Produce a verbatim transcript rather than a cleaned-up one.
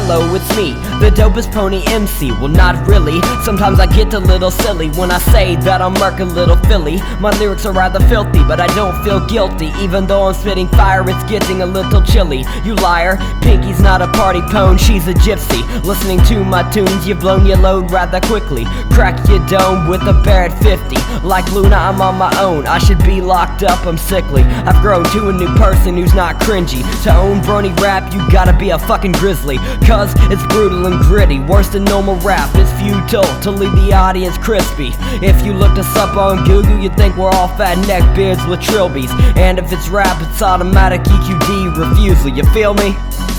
hello, it's me, the dopest pony M C. Well, not really, sometimes I get a little silly when I say that I'm murking little Philly. My lyrics are rather filthy, but I don't feel guilty. Even though I'm spitting fire, it's getting a little chilly. You liar, Pinky's not a party pone, she's a gypsy. Listening to my tunes, you've blown your load rather quickly. Crack your dome with a bear at fifty. Like Luna, I'm on my own, I should be locked up, I'm sickly. I've grown to a new person who's not cringy. To own brony rap, you gotta be a fucking grizzly, cause it's brutal and gritty. Worse than normal rap, it's futile to leave the audience crispy. If you looked us up on Google, you'd think we're all fat neckbeards with trilbies. And if it's rap, it's automatic E Q D refusal, you feel me?